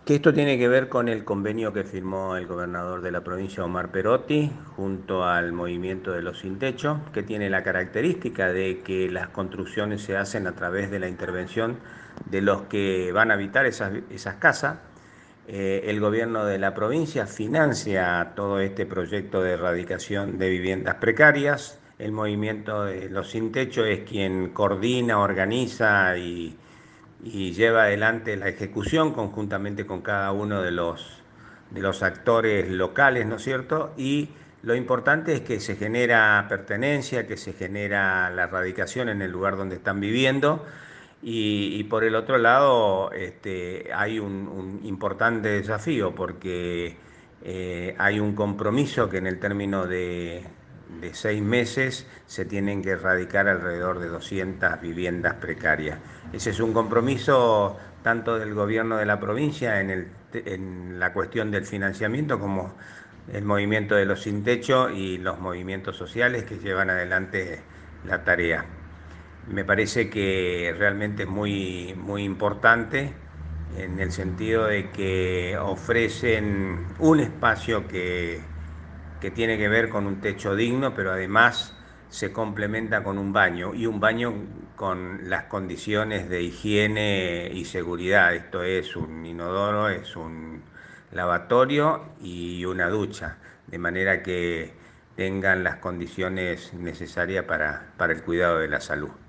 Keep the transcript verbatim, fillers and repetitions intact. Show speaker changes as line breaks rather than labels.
Que esto tiene que ver con el convenio que firmó el gobernador de la provincia, Omar Perotti, junto al movimiento de los sin techo, que tiene la característica de que las construcciones se hacen a través de la intervención de los que van a habitar esas, esas casas. Eh, el gobierno de la provincia financia todo este proyecto de erradicación de viviendas precarias. El movimiento de los sin techo es quien coordina, organiza y y lleva adelante la ejecución conjuntamente con cada uno de los, de los actores locales, ¿no es cierto? Y lo importante es que se genera pertenencia, que se genera la radicación en el lugar donde están viviendo. Y, y por el otro lado, este, hay un, un importante desafío porque eh, hay un compromiso que en el término de, de seis meses se tienen que erradicar alrededor de doscientas viviendas precarias. Ese es un compromiso tanto del gobierno de la provincia en, el, en la cuestión del financiamiento como el movimiento de los sin techo y los movimientos sociales que llevan adelante la tarea. Me parece que realmente es muy, muy importante en el sentido de que ofrecen un espacio que, que tiene que ver con un techo digno, pero además se complementa con un baño y un baño con las condiciones de higiene y seguridad. Esto es un inodoro, es un lavatorio y una ducha, de manera que tengan las condiciones necesarias para, para el cuidado de la salud.